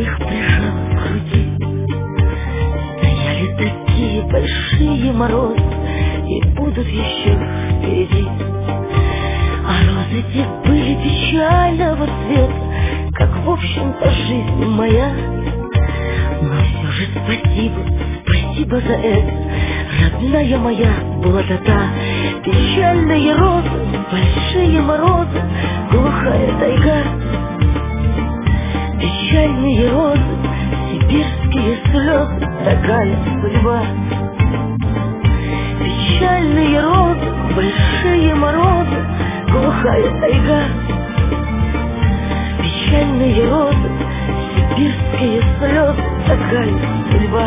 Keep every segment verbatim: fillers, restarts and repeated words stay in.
их прижала к груди. Стояли такие большие морозы, и будут еще впереди. А розы те были печального цвета, как в общем-то жизнь моя. Но все же спасибо, спасибо за это, родная моя была та. Печальные розы, большие морозы, глухая тайга. Печальные розы, сибирские слезы, такая судьба. Печальные розы, большие морозы, глухая тайга. Печальные розы, сибирские слезы, такая судьба.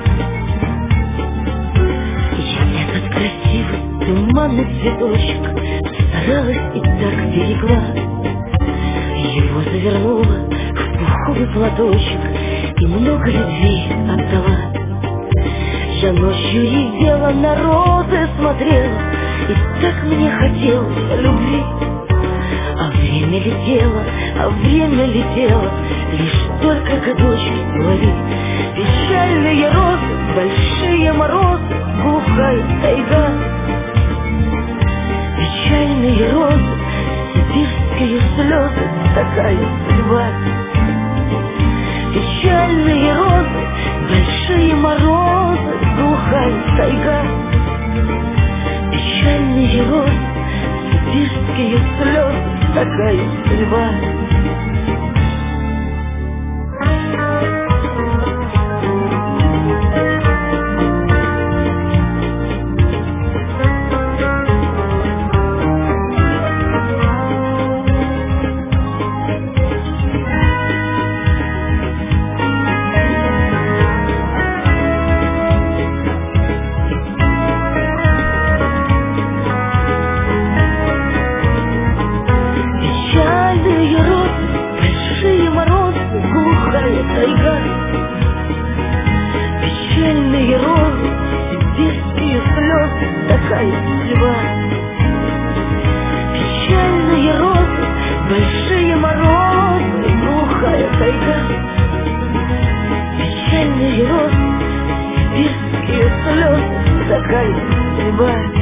Я этот красивый туманный цветочек старалась и так берегла. Его завернула в пуховый платочек и много любви отдала. Я ночью ревела, на розы смотрела, и так мне хотелось любви. А время летело, а время летело, лишь только годочки лови. Печальные розы, большие морозы, глухая тайга. Печальные розы, сибирские слезы, такая судьба. Печальные розы, большие морозы, глухая тайга. Печальные розы, сибирские слезы, такая судьба. Тайга. Печальные розы, сибирские слезы, такая судьба. Печальные розы, большие морозы, глухая тайга. Печальные розы, сибирские слезы, такая судьба.